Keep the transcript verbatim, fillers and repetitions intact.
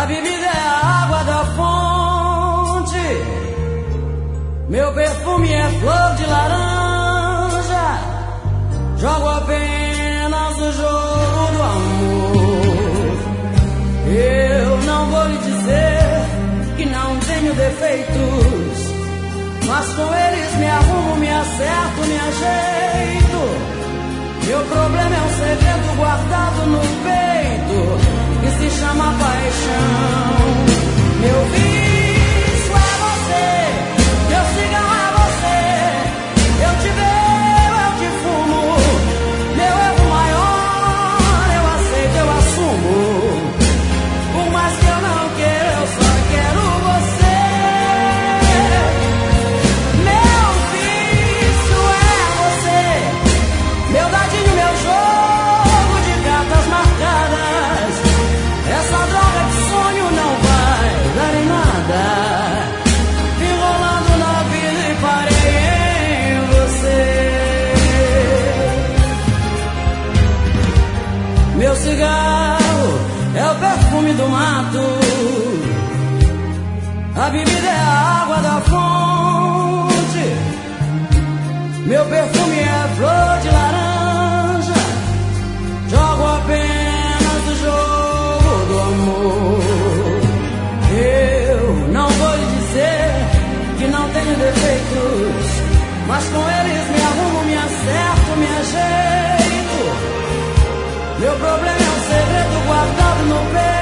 A bebida é a água da fonte, meu perfume é flor de laranja. Jogo apenas o jogo do amor. Eu não vou lhe dizer que não tenho defeitos, mas com eles me arrumo, me acerto, me ajeito. Meu problema é um segredo guardado no peito, que se chama paixão. Meu vício é você, meu cigarro é você. Eu te bebo, eu te fumo. Meu erro maior, eu aceito, eu assumo. Por mais que eu não queira, eu só quero você. Meu vício é você, meu dadinho, meu jogo de cartas marcadas. Essa droga de sonho não vai dar em nada. Enrolando na vida e parei em você. Meu cigarro é o perfume do mato, a bebida é a água da fonte, meu perfume é flor de laranja. Jogo apenas o jogo do amor. Eu não vou lhe dizer que não tenho defeitos, mas com eles me arrumo, me acerto, me ajeito. Meu problema é um segredo guardado no peito,